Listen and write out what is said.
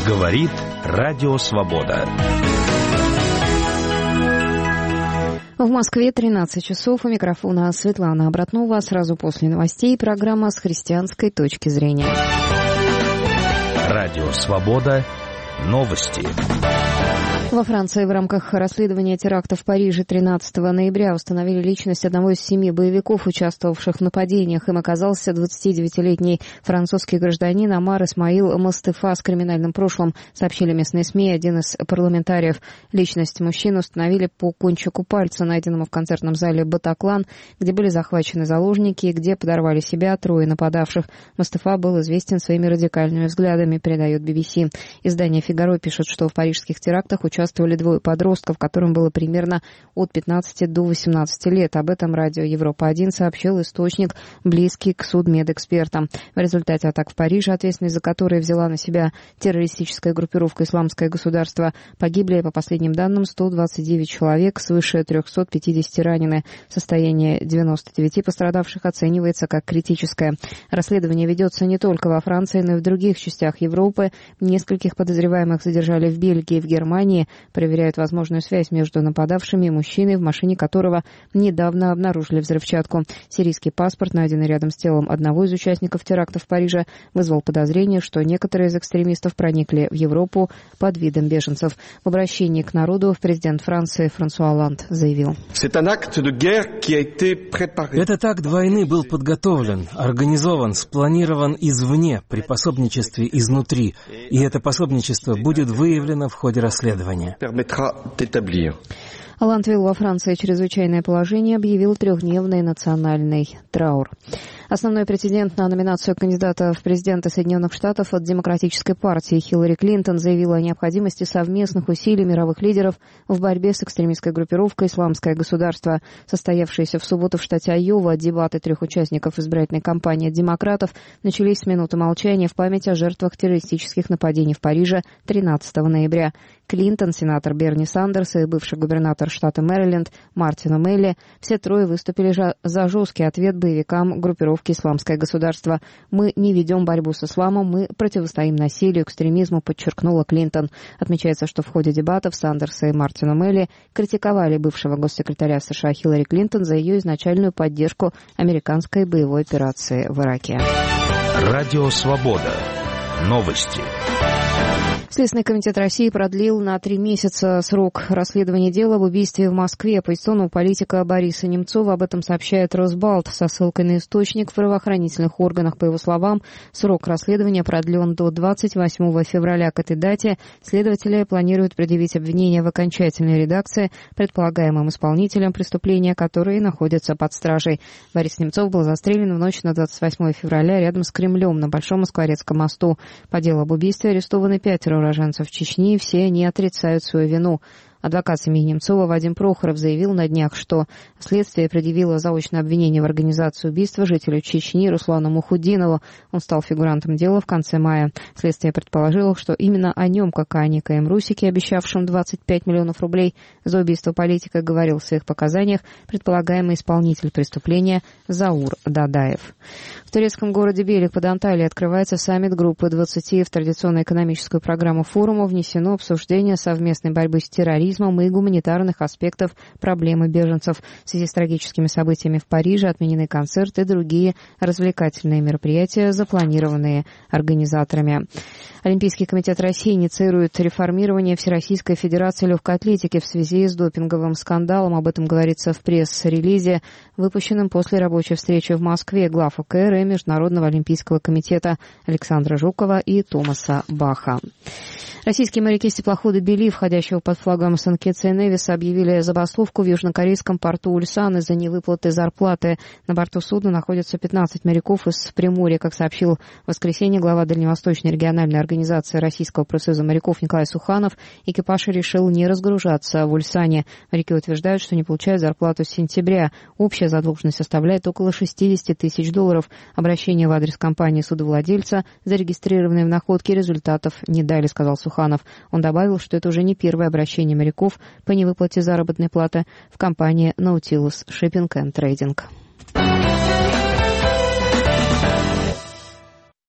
Говорит Радио Свобода. В Москве 13 часов. У микрофона Светлана Обратнова. Сразу после новостей программа с христианской точки зрения. Радио Свобода. Новости. Во Франции в рамках расследования теракта в Париже 13 ноября установили личность одного из 7 боевиков, участвовавших в нападениях. Им оказался 29-летний французский гражданин Амар Исмаил Мостефа с криминальным прошлым, сообщили местные СМИ. Один из парламентариев. Личность мужчины установили по кончику пальца, найденному в концертном зале «Батаклан», где были захвачены заложники и где подорвали себя 3 нападавших. Мостефа был известен своими радикальными взглядами, передает BBC. Издание «Фигаро» пишет, что в парижских терактах участвовали 2 подростков, которым было примерно от 15 до 18 лет. Об этом радио Европа-1 сообщил источник, близкий к судмедэкспертам. В результате атак в Париже, ответственность за которые взяла на себя террористическая группировка «Исламское государство», погибли, по последним данным, 129 человек, свыше 350 ранены. Состояние 99 пострадавших оценивается как критическое. Расследование ведется не только во Франции, но и в других частях Европы. Нескольких подозреваемых задержали в Бельгии и в Германии. Проверяют возможную связь между нападавшими и мужчиной, в машине которого недавно обнаружили взрывчатку. Сирийский паспорт, найденный рядом с телом одного из участников теракта в Париже, вызвал подозрение, что некоторые из экстремистов проникли в Европу под видом беженцев. В обращении к народу президент Франции Франсуа Олланд заявил: «Этот акт войны был подготовлен, организован, спланирован извне при пособничестве изнутри, и это пособничество будет выявлено в ходе расследования». Олланд ввел во Франции чрезвычайное положение, объявил 3-дневный национальный траур. Основной претендент на номинацию кандидата в президенты Соединенных Штатов от Демократической партии Хиллари Клинтон заявила о необходимости совместных усилий мировых лидеров в борьбе с экстремистской группировкой «Исламское государство». Состоявшиеся в субботу в штате Айова дебаты 3 участников избирательной кампании демократов начались с минуты молчания в память о жертвах террористических нападений в Париже 13 ноября. Клинтон, сенатор Берни Сандерс и бывший губернатор штата Мэриленд Мартин О'Мелли — все 3 выступили за жесткий ответ боевикам группировки «Исламское государство». «Мы не ведем борьбу с исламом, мы противостоим насилию, экстремизму», подчеркнула Клинтон. Отмечается, что в ходе дебатов Сандерс и Мартин О'Мелли критиковали бывшего госсекретаря США Хиллари Клинтон за ее изначальную поддержку американской боевой операции в Ираке. Радио Свобода. Новости. Следственный комитет России продлил на 3 месяца срок расследования дела об убийстве в Москве оппозиционного политика Бориса Немцова. Об этом сообщает Росбалт со ссылкой на источник в правоохранительных органах. По его словам, срок расследования продлен до 28 февраля. К этой дате следователи планируют предъявить обвинения в окончательной редакции предполагаемым исполнителям преступления, которые находятся под стражей. Борис Немцов был застрелен в ночь на 28 февраля рядом с Кремлем на Большом Москворецком мосту. По делу об убийстве арестованы 5 уроженцев Чечни, все они отрицают свою вину. Адвокат семьи Немцова Вадим Прохоров заявил на днях, что следствие предъявило заочное обвинение в организации убийства жителю Чечни Руслану Мухуддинову. Он стал фигурантом дела в конце мая. Следствие предположило, что именно о нем, как о некоем Русике, обещавшем 25 миллионов рублей за убийство политика, говорил в своих показаниях предполагаемый исполнитель преступления Заур Дадаев. В турецком городе Белик под Анталией открывается саммит группы 20. В традиционную экономическую программу форума внесено обсуждение совместной борьбы с терроризмом и гуманитарных аспектов проблемы беженцев. В связи с трагическими событиями в Париже отменены концерты и другие развлекательные мероприятия, запланированные организаторами. Олимпийский комитет России инициирует реформирование Всероссийской Федерации легкой атлетики в связи с допинговым скандалом. Об этом говорится в пресс-релизе, выпущенном после рабочей встречи в Москве глав УКР и Международного олимпийского комитета Александра Жукова и Томаса Баха. Российские моряки с теплохода «Бели», входящего под флагом Сан-Китса и Невиса, объявили забастовку в южнокорейском порту Ульсан из-за невыплаты зарплаты. На борту судна находятся 15 моряков из Приморья. Как сообщил в воскресенье глава Дальневосточной региональной организации Российского профсоюза моряков Николай Суханов, экипаж решил не разгружаться в Ульсане. Моряки утверждают, что не получают зарплату с сентября. Общая задолженность составляет около $60 тысяч. Обращение в адрес компании судовладельца, зарегистрированные в находке, результатов не дали, сказал Суханов. Он добавил, что это уже не первое обращение моряков по невыплате заработной платы в компании Nautilus Shipping and Trading.